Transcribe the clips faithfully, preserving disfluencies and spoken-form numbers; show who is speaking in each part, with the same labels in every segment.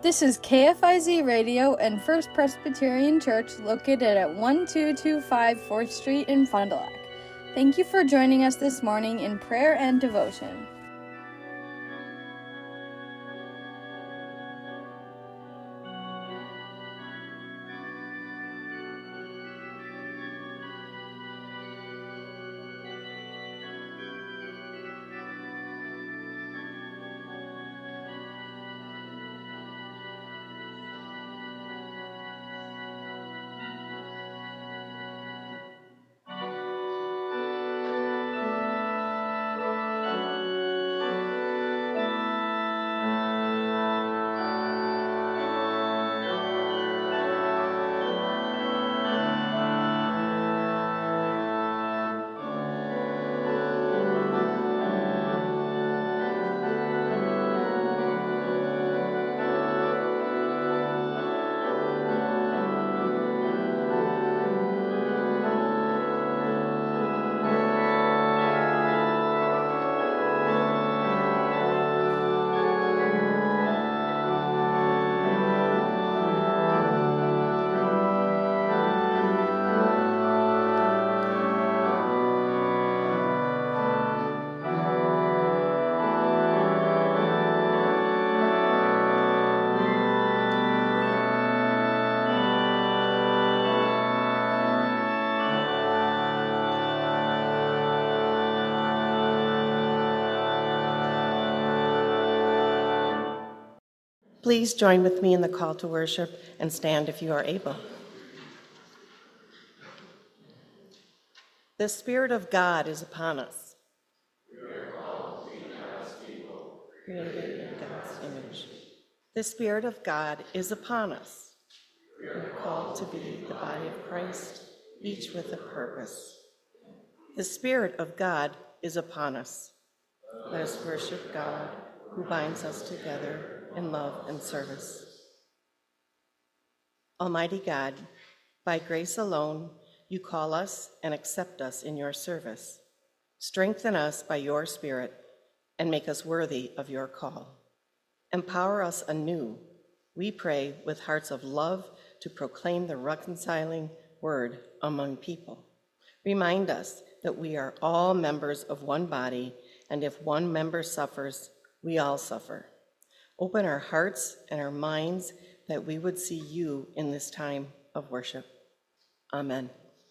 Speaker 1: This is K F I Z Radio and First Presbyterian Church located at one two two five fourth Street in Fond du Lac. Thank you for joining us this morning in prayer and devotion.
Speaker 2: Please join with me in the call to worship and stand if you are able. The Spirit of God is upon us. We are called to be God's people, created in God's image. The Spirit of God is upon us. We are called to be the body of Christ, each with a purpose. The Spirit of God is upon us. Let us worship God, who binds us together in love and service. Almighty God, by grace alone, you call us and accept us in your service. Strengthen us by your Spirit and make us worthy of your call. Empower us anew, we pray, with hearts of love to proclaim the reconciling word among people. Remind us that we are all members of one body, and if one member suffers, we all suffer. Open our hearts and our minds that we would see you in this time of worship. Amen.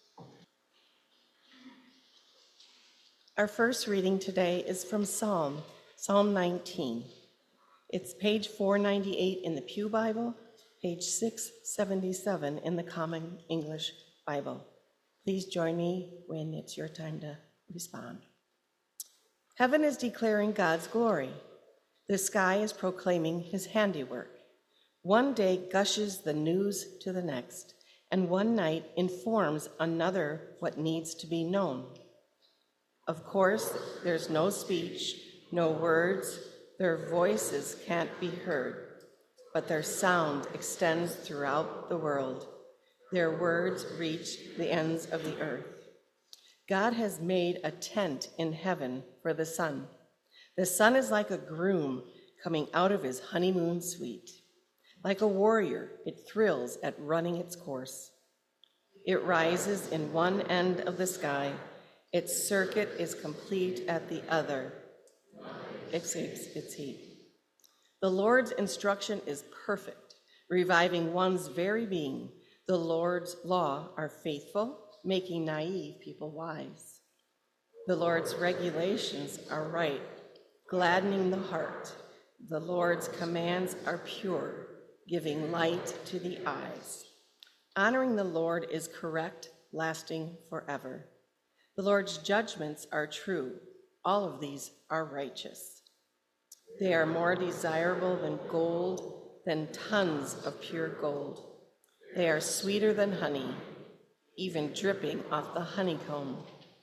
Speaker 2: Our first reading today is from Psalm, Psalm nineteen. It's page four ninety-eight in the Pew Bible, page six seventy-seven in the Common English Bible. Please join me when it's your time to respond. Heaven is declaring God's glory. The sky is proclaiming his handiwork. One day gushes the news to the next, and one night informs another what needs to be known. Of course, there's no speech, no words, their voices can't be heard, but their sound extends throughout the world. Their words reach the ends of the earth. God has made a tent in heaven for the sun. The sun is like a groom coming out of his honeymoon suite. Like a warrior, it thrills at running its course. It rises in one end of the sky. Its circuit is complete at the other. It escapes its heat. The Lord's instruction is perfect, reviving one's very being. The Lord's law are faithful, making naive people wise. The Lord's regulations are right, gladdening the heart. The Lord's commands are pure, giving light to the eyes. Honoring the Lord is correct, lasting forever. The Lord's judgments are true. All of these are righteous. They are more desirable than gold, than tons of pure gold. They are sweeter than honey, even dripping off the honeycomb.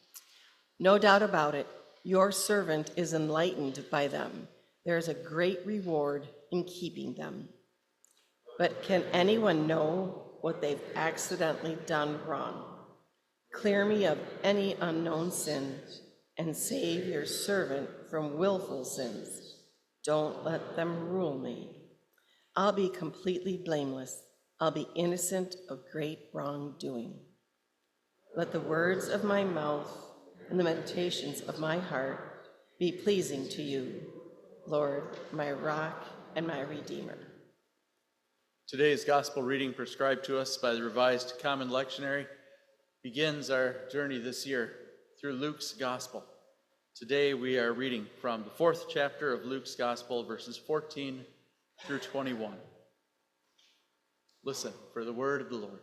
Speaker 2: No doubt about it, your servant is enlightened by them. There is a great reward in keeping them. But can anyone know what they've accidentally done wrong? Clear me of any unknown sin and save your servant from willful sins. Don't let them rule me. I'll be completely blameless. I'll be innocent of great wrongdoing. Let the words of my mouth and the meditations of my heart be pleasing to you, Lord, my rock and my redeemer.
Speaker 3: Today's gospel reading prescribed to us by the Revised Common Lectionary begins our journey this year through Luke's gospel. Today we are reading from the fourth chapter of Luke's gospel, verses fourteen through twenty-one. Listen for the word of the Lord.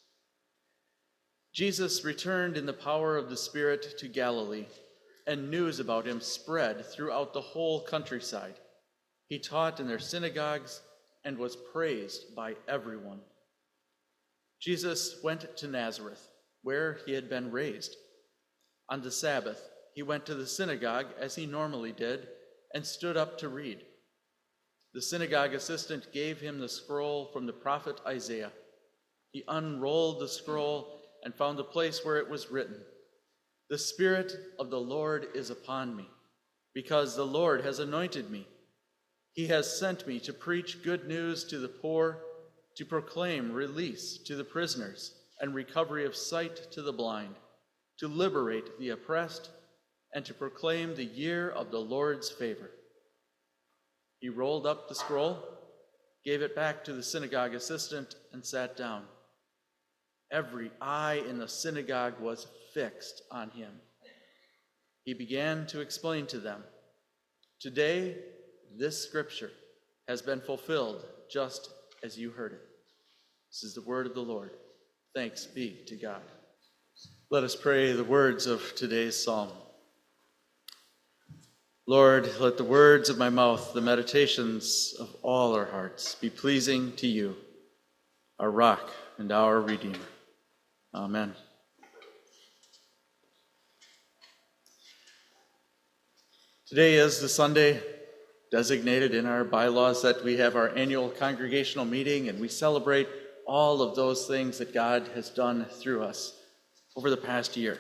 Speaker 3: Jesus returned in the power of the Spirit to Galilee, and news about him spread throughout the whole countryside. He taught in their synagogues and was praised by everyone. Jesus went to Nazareth, where he had been raised. On the Sabbath, he went to the synagogue as he normally did and stood up to read. The synagogue assistant gave him the scroll from the prophet Isaiah. He unrolled the scroll and found the place where it was written, "The Spirit of the Lord is upon me, because the Lord has anointed me. He has sent me to preach good news to the poor, to proclaim release to the prisoners and recovery of sight to the blind, to liberate the oppressed, and to proclaim the year of the Lord's favor." He rolled up the scroll, gave it back to the synagogue assistant, and sat down. Every eye in the synagogue was fixed on him. He began to explain to them, "Today, this scripture has been fulfilled just as you heard it." This is the word of the Lord. Thanks be to God. Let us pray the words of today's psalm. Lord, let the words of my mouth, the meditations of all our hearts be pleasing to you, our rock and our redeemer. Amen. Today is the Sunday designated in our bylaws that we have our annual congregational meeting, and we celebrate all of those things that God has done through us over the past year.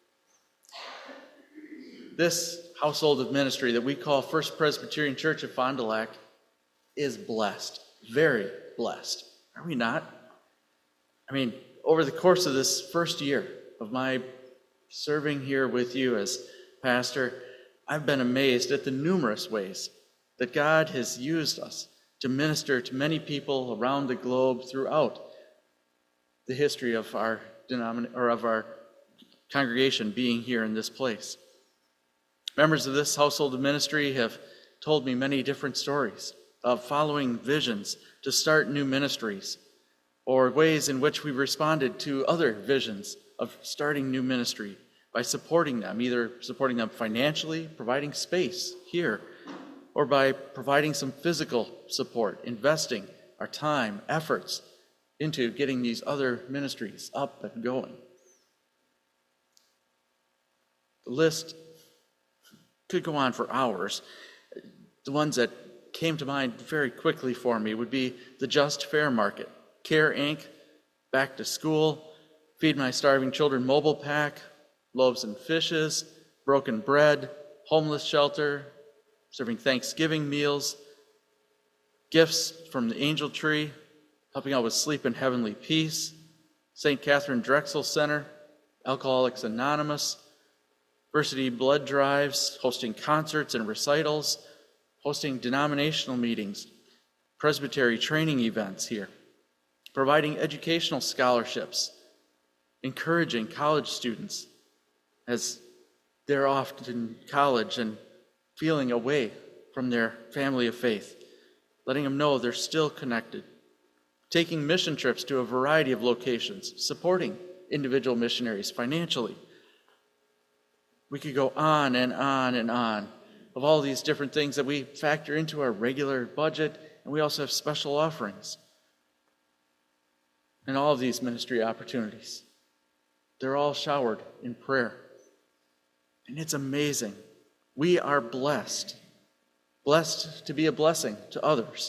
Speaker 3: This household of ministry that we call First Presbyterian Church of Fond du Lac is blessed, very blessed. Are we not? I mean, over the course of this first year of my serving here with you as pastor, I've been amazed at the numerous ways that God has used us to minister to many people around the globe throughout the history of our denomin- or of our congregation being here in this place. Members of this household of ministry have told me many different stories of following visions to start new ministries, or ways in which we responded to other visions of starting new ministry by supporting them, either supporting them financially, providing space here, or by providing some physical support, investing our time, efforts into getting these other ministries up and going. The list could go on for hours. The ones that came to mind very quickly for me would be the Just Fair Market, CARE Incorporated, Back to School, Feed My Starving Children Mobile Pack, Loaves and Fishes, Broken Bread, Homeless Shelter, serving Thanksgiving meals, Gifts from the Angel Tree, helping out with Sleep in Heavenly Peace, Saint Catherine Drexel Center, Alcoholics Anonymous, Varsity Blood Drives, hosting concerts and recitals, hosting denominational meetings, presbytery training events here, providing educational scholarships, encouraging college students as they're off in college and feeling away from their family of faith, letting them know they're still connected, taking mission trips to a variety of locations, supporting individual missionaries financially. We could go on and on and on of all these different things that we factor into our regular budget, and we also have special offerings. And all of these ministry opportunities, they're all showered in prayer. And it's amazing. We are blessed, blessed to be a blessing to others.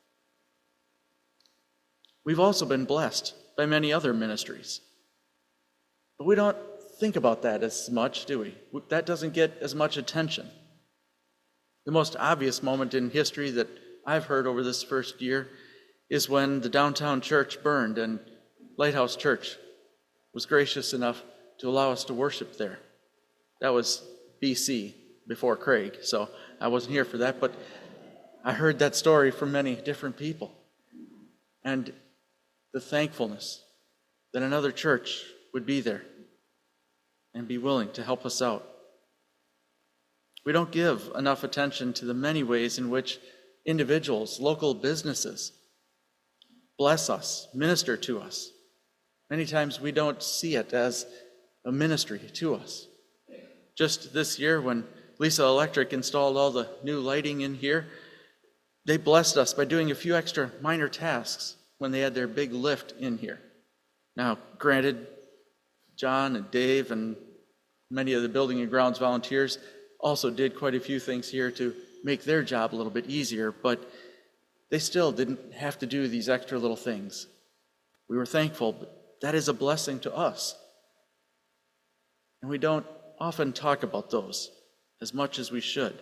Speaker 3: We've also been blessed by many other ministries. But we don't think about that as much, do we? That doesn't get as much attention. The most obvious moment in history that I've heard over this first year is when the downtown church burned and Lighthouse Church was gracious enough to allow us to worship there. That was B C, before Craig, so I wasn't here for that, but I heard that story from many different people. And the thankfulness that another church would be there and be willing to help us out. We don't give enough attention to the many ways in which individuals, local businesses, bless us, minister to us. Many times we don't see it as a ministry to us. Just this year when Lisa Electric installed all the new lighting in here, they blessed us by doing a few extra minor tasks when they had their big lift in here. Now, granted, John and Dave and many of the building and grounds volunteers also did quite a few things here to make their job a little bit easier, but they still didn't have to do these extra little things. We were thankful, but that is a blessing to us. And we don't often talk about those as much as we should.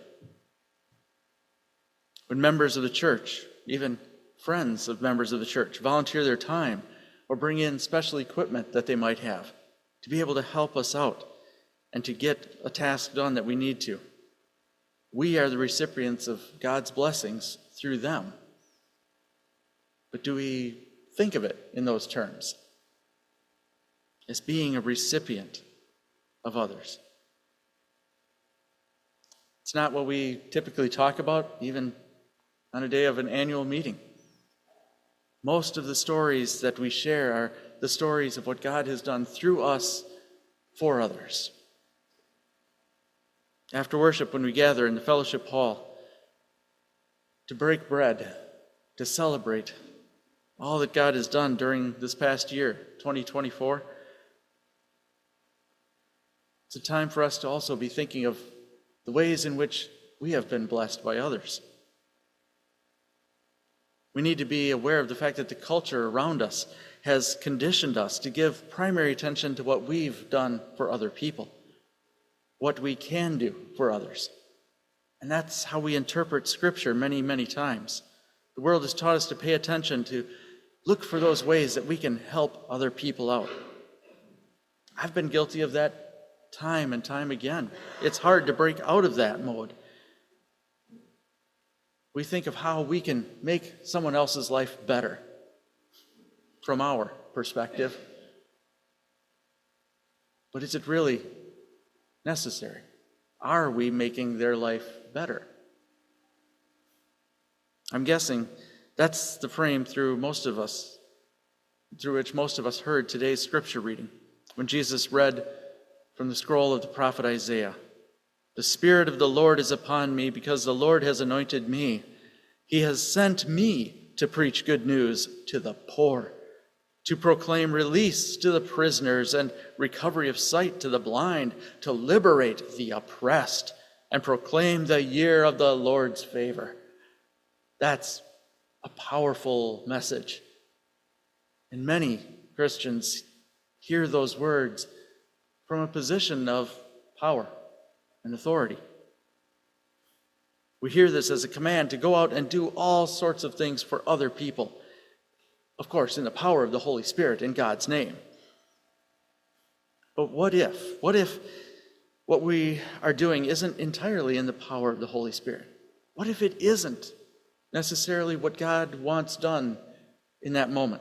Speaker 3: When members of the church, even friends of members of the church, volunteer their time or bring in special equipment that they might have to be able to help us out and to get a task done that we need to, we are the recipients of God's blessings through them. But do we think of it in those terms? As being a recipient of others. It's not what we typically talk about, even on a day of an annual meeting. Most of the stories that we share are the stories of what God has done through us for others. After worship, when we gather in the fellowship hall to break bread, to celebrate all that God has done during this past year, twenty twenty-four, it's a time for us to also be thinking of the ways in which we have been blessed by others. We need to be aware of the fact that the culture around us has conditioned us to give primary attention to what we've done for other people, what we can do for others. And that's how we interpret Scripture many, many times. The world has taught us to pay attention, to look for those ways that we can help other people out. I've been guilty of that time and time again. It's hard to break out of that mode. We think of how we can make someone else's life better from our perspective. But is it really necessary? Are we making their life better? I'm guessing that's the frame through most of us, through which most of us heard today's scripture reading, when Jesus read from the scroll of the prophet Isaiah. The Spirit of the Lord is upon me, because the Lord has anointed me. He has sent me to preach good news to the poor, to proclaim release to the prisoners and recovery of sight to the blind, to liberate the oppressed and proclaim the year of the Lord's favor. That's a powerful message. And many Christians hear those words from a position of power and authority. We hear this as a command to go out and do all sorts of things for other people. Of course, in the power of the Holy Spirit, in God's name. But what if? What if what we are doing isn't entirely in the power of the Holy Spirit? What if it isn't necessarily what God wants done in that moment?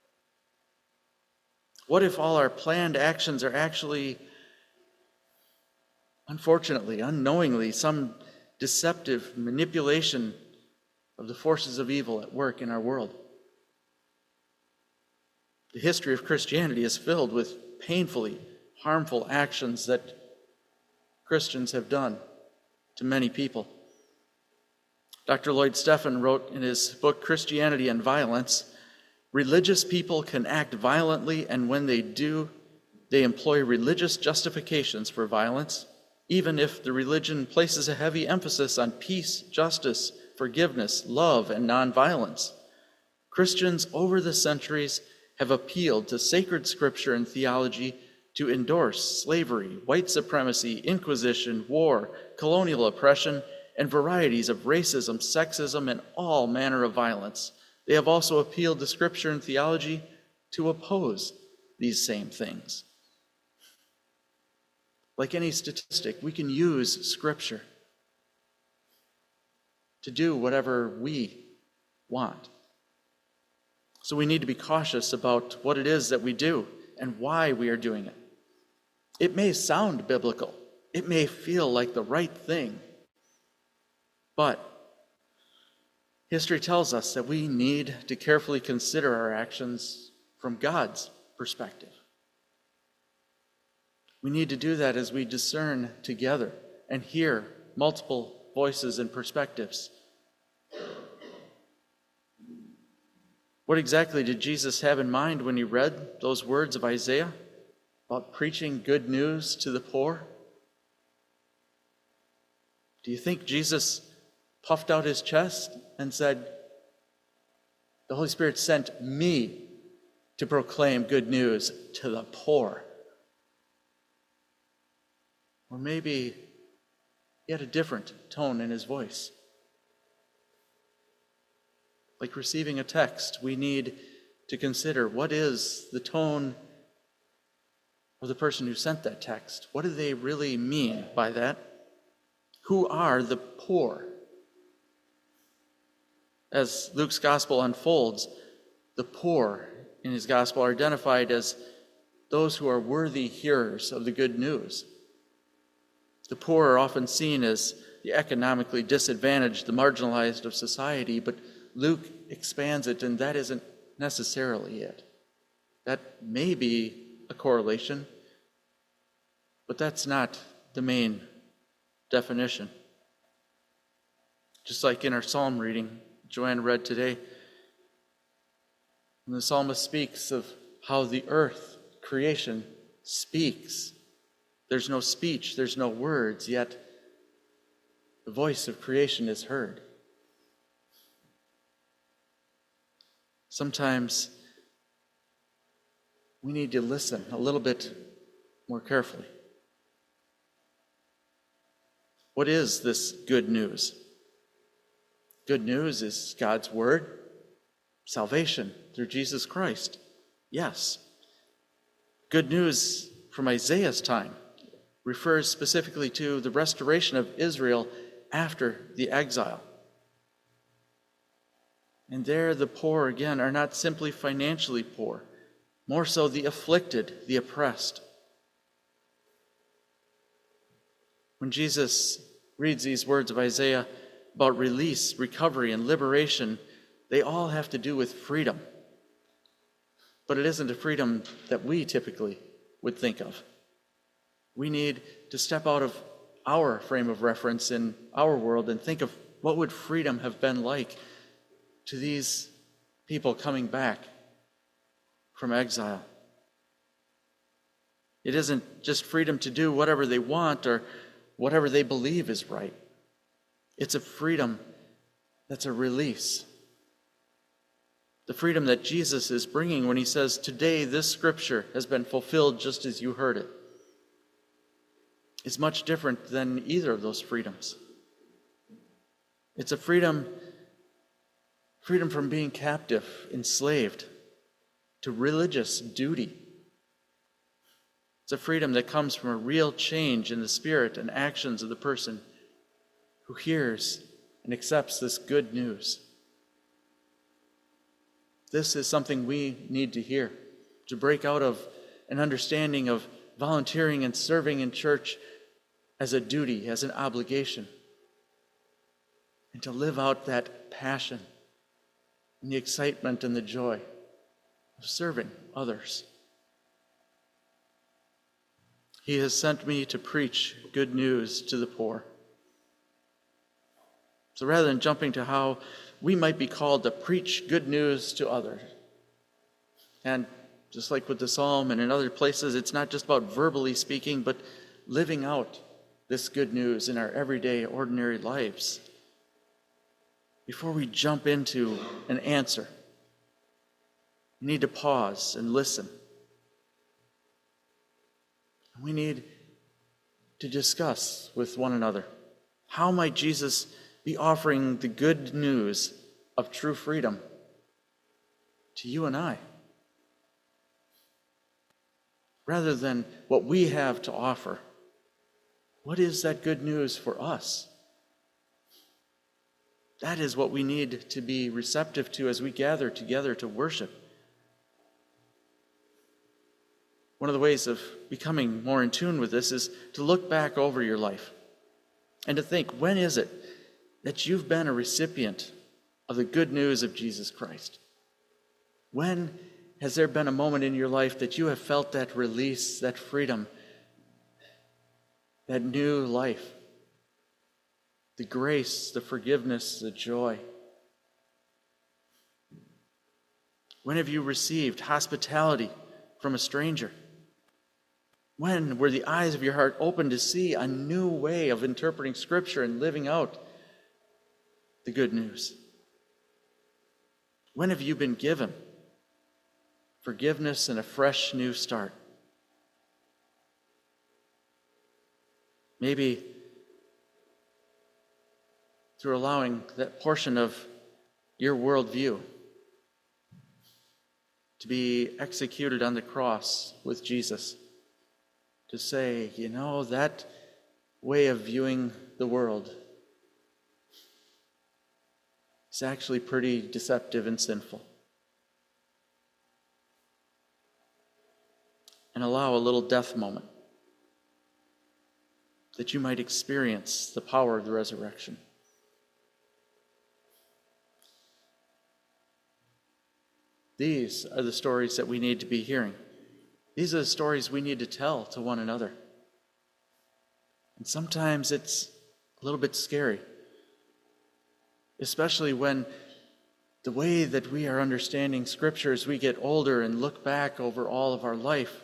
Speaker 3: What if all our planned actions are actually, unfortunately, unknowingly, some deceptive manipulation of the forces of evil at work in our world? The history of Christianity is filled with painfully harmful actions that Christians have done to many people. Doctor Lloyd Steffen wrote in his book, Christianity and Violence, religious people can act violently, and when they do, they employ religious justifications for violence, even if the religion places a heavy emphasis on peace, justice, forgiveness, love, and nonviolence. Christians over the centuries have appealed to sacred scripture and theology to endorse slavery, white supremacy, inquisition, war, colonial oppression, and varieties of racism, sexism, and all manner of violence, They have also appealed to Scripture and theology to oppose these same things. Like any statistic, we can use Scripture to do whatever we want. So we need to be cautious about what it is that we do and why we are doing it. It may sound biblical. It may feel like the right thing. But history tells us that we need to carefully consider our actions from God's perspective. We need to do that as we discern together and hear multiple voices and perspectives. What exactly did Jesus have in mind when he read those words of Isaiah about preaching good news to the poor? Do you think Jesus puffed out his chest and said, "The Holy Spirit sent me to proclaim good news to the poor"? Or maybe he had a different tone in his voice. Like receiving a text, we need to consider, what is the tone of the person who sent that text? What do they really mean by that? Who are the poor? As Luke's gospel unfolds, the poor in his gospel are identified as those who are worthy hearers of the good news. The poor are often seen as the economically disadvantaged, the marginalized of society, but Luke expands it, and that isn't necessarily it. That may be a correlation, but that's not the main definition. Just like in our psalm reading, Joanne read today, when the psalmist speaks of how the earth, creation, speaks. There's no speech, there's no words, yet the voice of creation is heard. Sometimes we need to listen a little bit more carefully. What is this good news? Good news is God's word, salvation through Jesus Christ. Yes. Good news from Isaiah's time refers specifically to the restoration of Israel after the exile. And there the poor, again, are not simply financially poor, more so the afflicted, the oppressed. When Jesus reads these words of Isaiah about release, recovery, and liberation, they all have to do with freedom. But it isn't a freedom that we typically would think of. We need to step out of our frame of reference in our world and think of what would freedom have been like to these people coming back from exile. It isn't just freedom to do whatever they want or whatever they believe is right. It's a freedom that's a release. The freedom that Jesus is bringing when he says, "Today this scripture has been fulfilled just as you heard it," is much different than either of those freedoms. It's a freedom Freedom from being captive, enslaved to religious duty. It's a freedom that comes from a real change in the spirit and actions of the person who hears and accepts this good news. This is something we need to hear, to break out of an understanding of volunteering and serving in church as a duty, as an obligation, and to live out that passion and the excitement and the joy of serving others. He has sent me to preach good news to the poor. So rather than jumping to how we might be called to preach good news to others, and just like with the psalm and in other places, it's not just about verbally speaking, but living out this good news in our everyday, ordinary lives. Before we jump into an answer, we need to pause and listen. We need to discuss with one another, how might Jesus be offering the good news of true freedom to you and I, rather than what we have to offer. What is that good news for us? That is what we need to be receptive to as we gather together to worship. One of the ways of becoming more in tune with this is to look back over your life and to think, when is it that you've been a recipient of the good news of Jesus Christ? When has there been a moment in your life that you have felt that release, that freedom, that new life, the grace, the forgiveness, the joy? When have you received hospitality from a stranger? When were the eyes of your heart open to see a new way of interpreting Scripture and living out the good news? When have you been given forgiveness and a fresh new start? Maybe through allowing that portion of your worldview to be executed on the cross with Jesus. To say, you know, that way of viewing the world is actually pretty deceptive and sinful. And allow a little death moment that you might experience the power of the resurrection. These are the stories that we need to be hearing. These are the stories we need to tell to one another. And sometimes it's a little bit scary, especially when the way that we are understanding Scripture as we get older and look back over all of our life,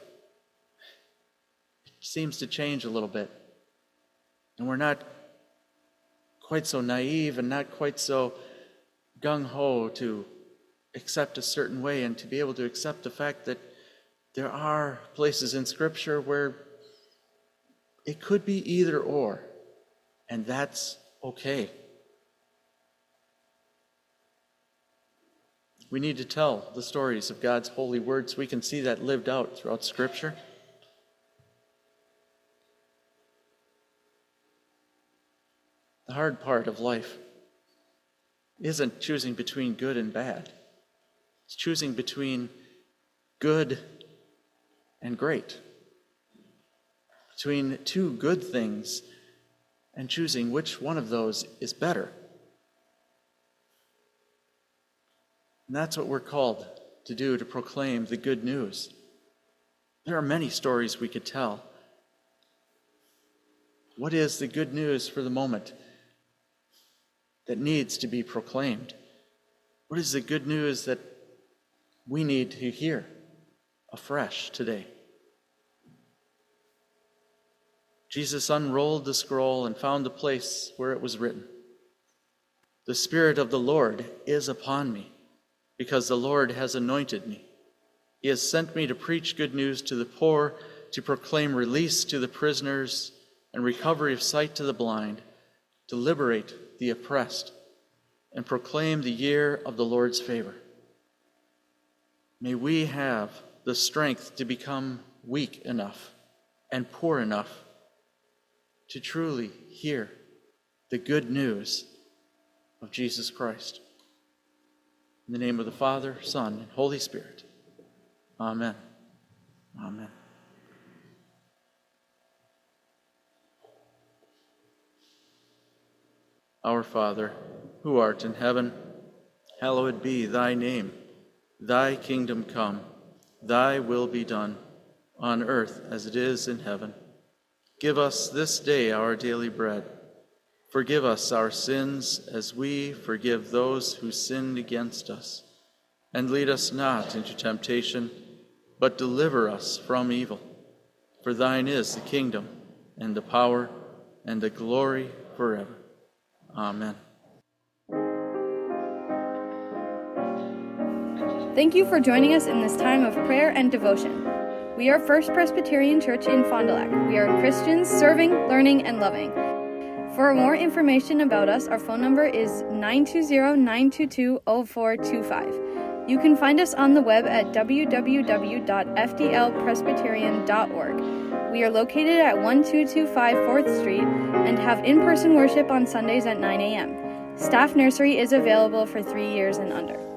Speaker 3: it seems to change a little bit. And we're not quite so naive and not quite so gung-ho to accept a certain way and to be able to accept the fact that there are places in Scripture where it could be either or, and that's okay. We need to tell the stories of God's holy word so we can see that lived out throughout Scripture. The hard part of life isn't choosing between good and bad. It's choosing between good and great. Between two good things and choosing which one of those is better. And that's what we're called to do, to proclaim the good news. There are many stories we could tell. What is the good news for the moment that needs to be proclaimed? What is the good news that we need to hear afresh today? Jesus unrolled the scroll and found the place where it was written, "The Spirit of the Lord is upon me, because the Lord has anointed me. He has sent me to preach good news to the poor, to proclaim release to the prisoners and recovery of sight to the blind, to liberate the oppressed, and proclaim the year of the Lord's favor." May we have the strength to become weak enough and poor enough to truly hear the good news of Jesus Christ. In the name of the Father, Son, and Holy Spirit. Amen. Amen. Our Father, who art in heaven, hallowed be thy name. Thy kingdom come, thy will be done, on earth as it is in heaven. Give us this day our daily bread. Forgive us our sins as we forgive those who sinned against us. And lead us not into temptation, but deliver us from evil. For thine is the kingdom, and the power, and the glory forever. Amen.
Speaker 1: Thank you for joining us in this time of prayer and devotion. We are First Presbyterian Church in Fond du Lac. We are Christians serving, learning, and loving. For more information about us, our phone number is nine two zero, nine two two, zero four two five. You can find us on the web at w w w dot f d l presbyterian dot org. We are located at one two two five fourth Street and have in-person worship on Sundays at nine a.m. Staff nursery is available for three years and under.